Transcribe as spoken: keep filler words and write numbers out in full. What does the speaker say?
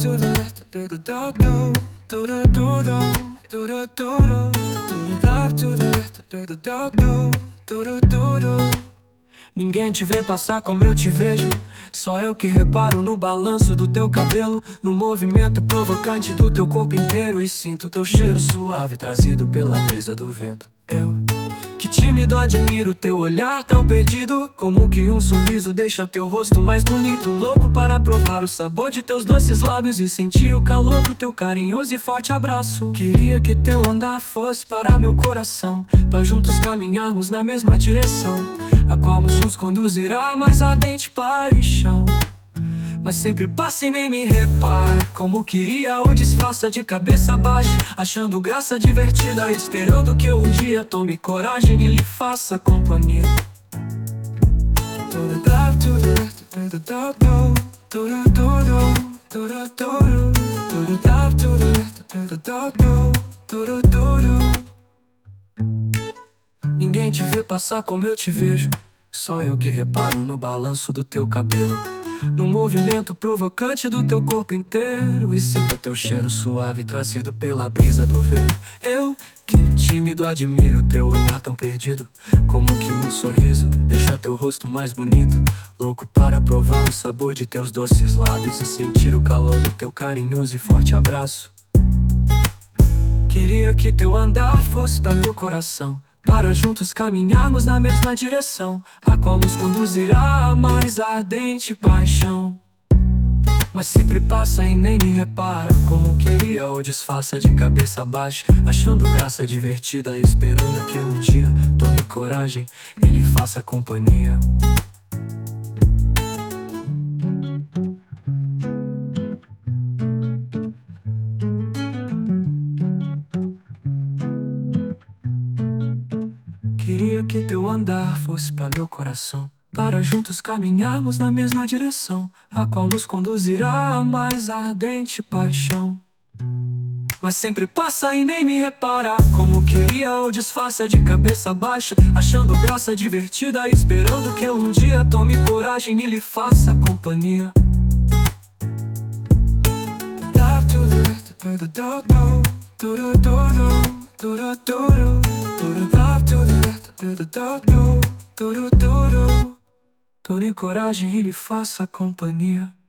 to the left, do the do do, do the do do, do the do do, do the left to the left, do the do do, do the do do. Ninguém te vê passar como eu te vejo, só eu que reparo no balanço do teu cabelo, no movimento provocante do teu corpo inteiro, e sinto teu cheiro suave trazido pela brisa do vento. Eu, que tímido, admiro teu olhar tão perdido, como que um sorriso deixa teu rosto mais bonito. Louco para provar o sabor de teus doces lábios e sentir o calor do teu carinhoso e forte abraço. Queria que teu andar fosse para meu coração, pra juntos caminharmos na mesma direção, a qual nos conduzirá a mais ardente paixão. Mas sempre passa e nem me repara, como queria ou disfarça de cabeça baixa, achando graça divertida, esperando que eu um dia tome coragem e lhe faça companhia. Ninguém te vê passar como eu te vejo, só eu que reparo no balanço do teu cabelo, no movimento provocante do teu corpo inteiro, e sinto teu cheiro suave trazido pela brisa do vento. Eu, que tímido, admiro teu olhar tão perdido, como que um sorriso deixa teu rosto mais bonito. Louco para provar o sabor de teus doces lábios e sentir o calor do teu carinhoso e forte abraço. Queria que teu andar fosse para meu coração, para juntos caminharmos na mesma direção, a qual nos conduzirá a mais ardente paixão. Mas sempre passa e nem me repara, como queria ou disfarça de cabeça baixa, achando graça divertida, esperando que um dia tome coragem e lhe faça companhia. Queria que teu andar fosse para meu coração, para juntos caminharmos na mesma direção, a qual nos conduzirá a mais ardente paixão. Mas sempre passa e nem me repara, como queria ou disfarça de cabeça baixa, achando graça divertida, esperando que eu um dia tome coragem e lhe faça companhia. Tome coragem e lhe faça companhia.